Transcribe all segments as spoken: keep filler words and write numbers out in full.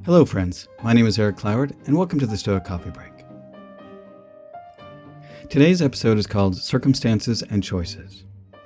Hello friends, my name is Eric Cloward and welcome to the Stoic Coffee Break. Today's episode is called Circumstances and Choices.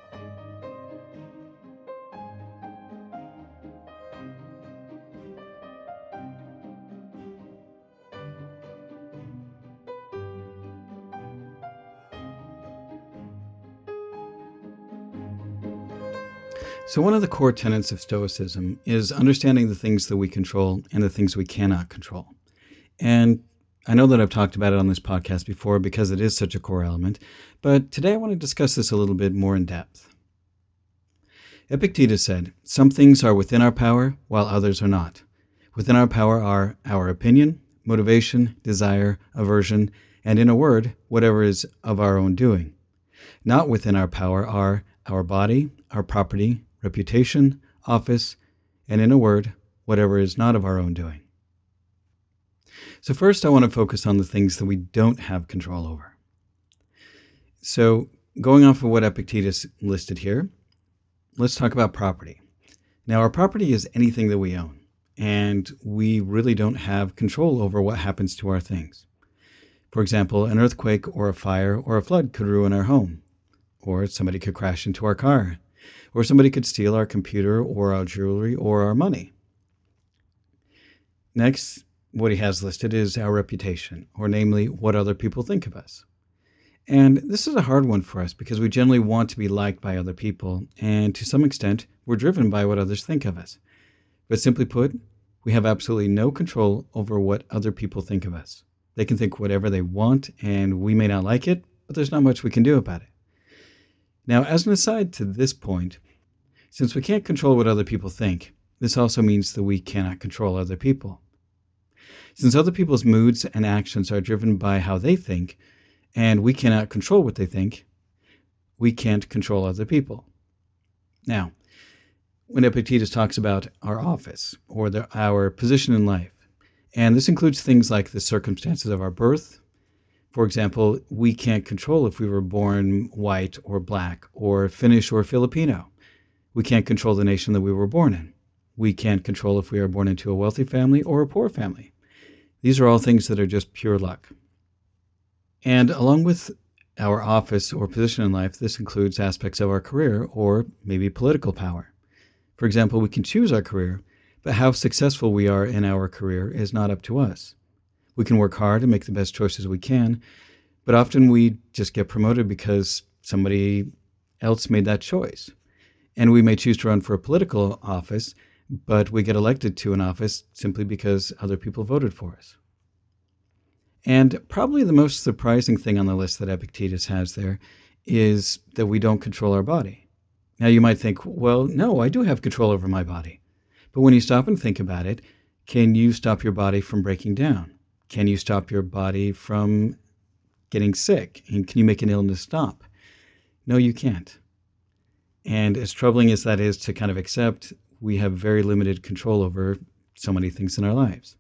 So one of the core tenets of Stoicism is understanding the things that we control and the things we cannot control. And I know that I've talked about it on this podcast before because it is such a core element, but today I want to discuss this a little bit more in depth. Epictetus said, "Some things are within our power, while others are not. Within our power are our opinion, motivation, desire, aversion, and in a word, whatever is of our own doing. Not within our power are our body, our property, reputation, office, and in a word, whatever is not of our own doing." So first, I want to focus on the things that we don't have control over. So going off of what Epictetus listed here, let's talk about property. Now, our property is anything that we own, and we really don't have control over what happens to our things. For example, an earthquake or a fire or a flood could ruin our home, or somebody could crash into our car, or somebody could steal our computer or our jewelry or our money. Next, what he has listed is our reputation, or namely, what other people think of us. And this is a hard one for us because we generally want to be liked by other people, and to some extent, we're driven by what others think of us. But simply put, we have absolutely no control over what other people think of us. They can think whatever they want, and we may not like it, but there's not much we can do about it. Now, as an aside to this point, since we can't control what other people think, this also means that we cannot control other people. Since other people's moods and actions are driven by how they think, and we cannot control what they think, we can't control other people. Now, when Epictetus talks about our office, or the, our position in life, and this includes things like the circumstances of our birth. For example, we can't control if we were born white or black, or Finnish or Filipino. We can't control the nation that we were born in. We can't control if we are born into a wealthy family or a poor family. These are all things that are just pure luck. And along with our office or position in life, this includes aspects of our career or maybe political power. For example, we can choose our career, but how successful we are in our career is not up to us. We can work hard and make the best choices we can, but often we just get promoted because somebody else made that choice. And we may choose to run for a political office, but we get elected to an office simply because other people voted for us. And probably the most surprising thing on the list that Epictetus has there is that we don't control our body. Now you might think, well, no, I do have control over my body. But when you stop and think about it, can you stop your body from breaking down? Can you stop your body from getting sick? And can you make an illness stop? No, you can't. And as troubling as that is to kind of accept, we have very limited control over so many things in our lives.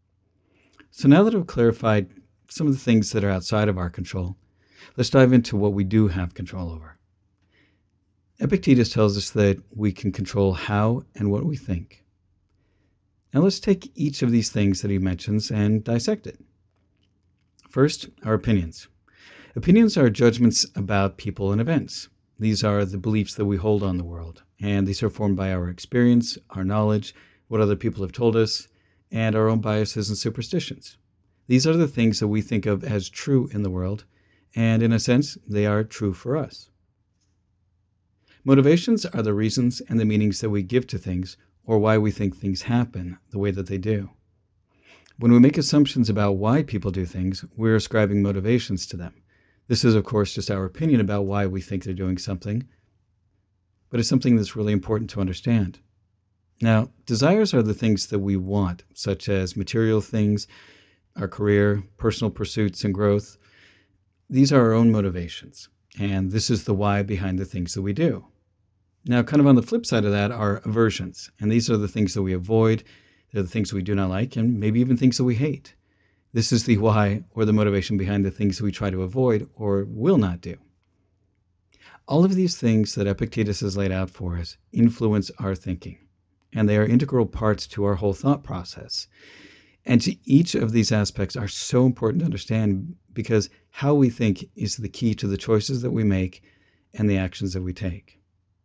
So now that I've clarified some of the things that are outside of our control, let's dive into what we do have control over. Epictetus tells us that we can control how and what we think. Now let's take each of these things that he mentions and dissect it. First, our opinions. Opinions are judgments about people and events. These are the beliefs that we hold on the world, and these are formed by our experience, our knowledge, what other people have told us, and our own biases and superstitions. These are the things that we think of as true in the world, and in a sense, they are true for us. Motivations are the reasons and the meanings that we give to things, or why we think things happen the way that they do. When we make assumptions about why people do things, we're ascribing motivations to them. This is, of course, just our opinion about why we think they're doing something, but it's something that's really important to understand. Now, desires are the things that we want, such as material things, our career, personal pursuits, and growth. These are our own motivations, and this is the why behind the things that we do. Now, kind of on the flip side of that are aversions, and these are the things that we avoid, they're the things we do not like, and maybe even things that we hate. This is the why or the motivation behind the things we try to avoid or will not do. All of these things that Epictetus has laid out for us influence our thinking, and they are integral parts to our whole thought process. And to each of these aspects are so important to understand because how we think is the key to the choices that we make and the actions that we take.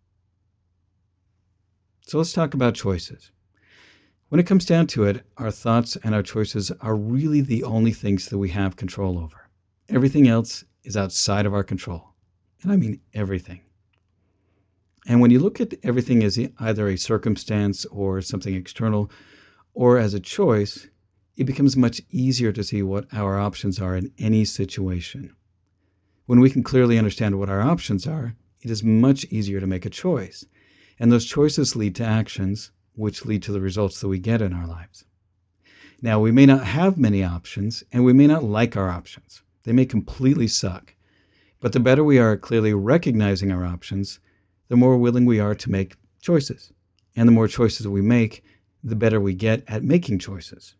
So let's talk about choices. When it comes down to it, our thoughts and our choices are really the only things that we have control over. Everything else is outside of our control. And I mean everything. And when you look at everything as either a circumstance or something external, or as a choice, it becomes much easier to see what our options are in any situation. When we can clearly understand what our options are, it is much easier to make a choice. And those choices lead to actions, which lead to the results that we get in our lives. Now, we may not have many options, and we may not like our options. They may completely suck. But the better we are at clearly recognizing our options, the more willing we are to make choices. And the more choices we make, the better we get at making choices.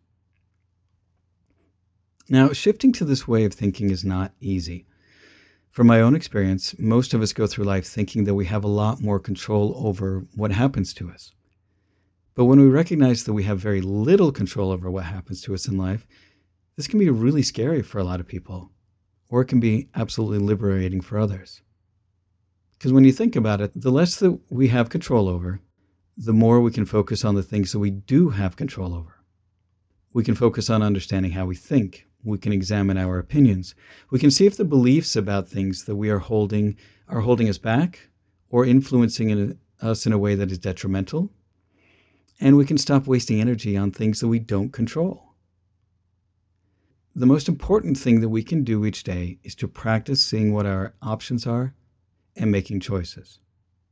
Now, shifting to this way of thinking is not easy. From my own experience, most of us go through life thinking that we have a lot more control over what happens to us. But when we recognize that we have very little control over what happens to us in life, this can be really scary for a lot of people, or it can be absolutely liberating for others. Because when you think about it, the less that we have control over, the more we can focus on the things that we do have control over. We can focus on understanding how we think. We can examine our opinions. We can see if the beliefs about things that we are holding are holding us back or influencing in a, us in a way that is detrimental. And we can stop wasting energy on things that we don't control. The most important thing that we can do each day is to practice seeing what our options are and making choices.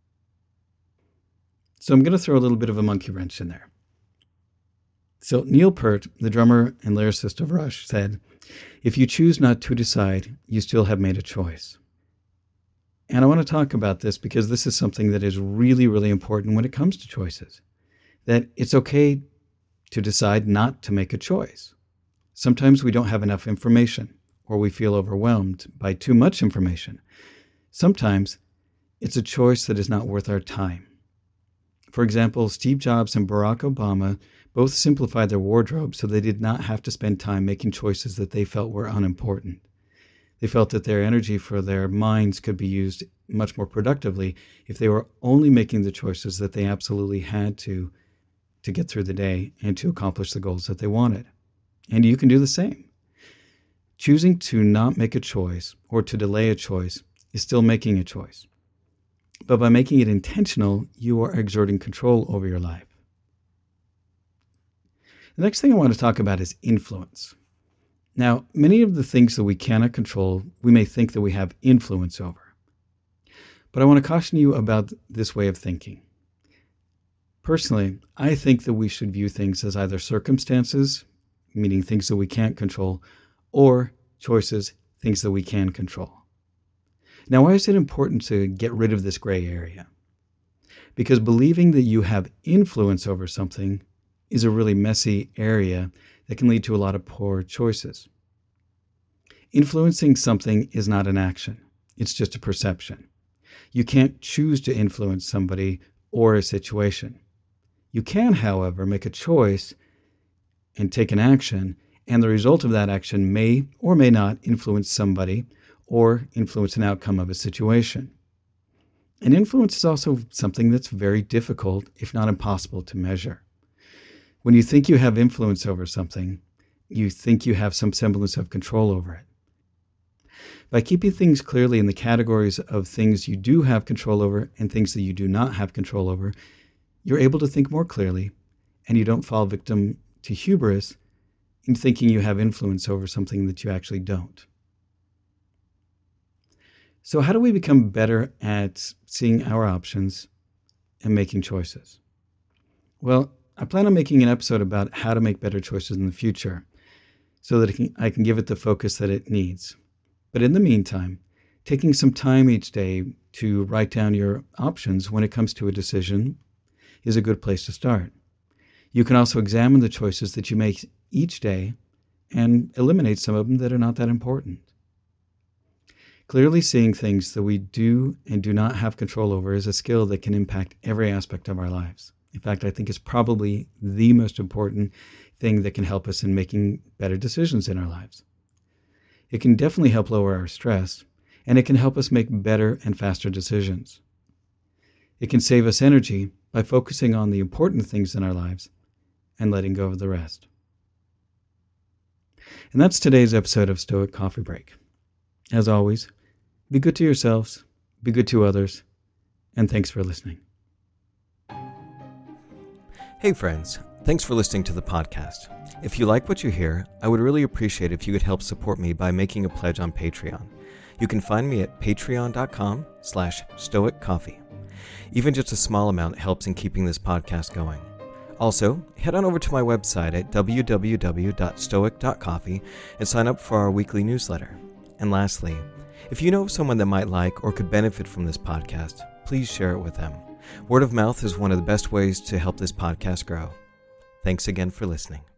So I'm going to throw a little bit of a monkey wrench in there. So Neil Peart, the drummer and lyricist of Rush, said, "If you choose not to decide, you still have made a choice." And I want to talk about this because this is something that is really, really important when it comes to choices. That it's okay to decide not to make a choice. Sometimes we don't have enough information, or we feel overwhelmed by too much information. Sometimes it's a choice that is not worth our time. For example, Steve Jobs and Barack Obama both simplified their wardrobe so they did not have to spend time making choices that they felt were unimportant. They felt that their energy for their minds could be used much more productively if they were only making the choices that they absolutely had to to get through the day and to accomplish the goals that they wanted. And you can do the same. Choosing to not make a choice or to delay a choice is still making a choice. But by making it intentional, you are exerting control over your life. The next thing I want to talk about is influence. Now, many of the things that we cannot control, we may think that we have influence over. But I want to caution you about this way of thinking. Personally, I think that we should view things as either circumstances, meaning things that we can't control, or choices, things that we can control. Now, why is it important to get rid of this gray area? Because believing that you have influence over something is a really messy area that can lead to a lot of poor choices. Influencing something is not an action. It's just a perception. You can't choose to influence somebody or a situation. You can, however, make a choice and take an action, and the result of that action may or may not influence somebody or influence an outcome of a situation. And influence is also something that's very difficult, if not impossible, to measure. When you think you have influence over something, you think you have some semblance of control over it. By keeping things clearly in the categories of things you do have control over and things that you do not have control over, you're able to think more clearly, and you don't fall victim to hubris in thinking you have influence over something that you actually don't. So how do we become better at seeing our options and making choices? Well, I plan on making an episode about how to make better choices in the future so that I can, I can give it the focus that it needs. But in the meantime, taking some time each day to write down your options when it comes to a decision is a good place to start. You can also examine the choices that you make each day and eliminate some of them that are not that important. Clearly seeing things that we do and do not have control over is a skill that can impact every aspect of our lives. In fact, I think it's probably the most important, thing that can help us in making better decisions in our lives. It can definitely help lower our stress, and it can help us make better and faster decisions. It can save us energy by focusing on the important things in our lives and letting go of the rest. And that's today's episode of Stoic Coffee Break. As always, be good to yourselves, be good to others, and thanks for listening. Hey friends, thanks for listening to the podcast. If you like what you hear, I would really appreciate if you could help support me by making a pledge on Patreon. You can find me at patreon.com slash stoiccoffee. Even just a small amount helps in keeping this podcast going. Also, head on over to my website at w w w dot stoic dot coffee and sign up for our weekly newsletter. And lastly, if you know of someone that might like or could benefit from this podcast, please share it with them. Word of mouth is one of the best ways to help this podcast grow. Thanks again for listening.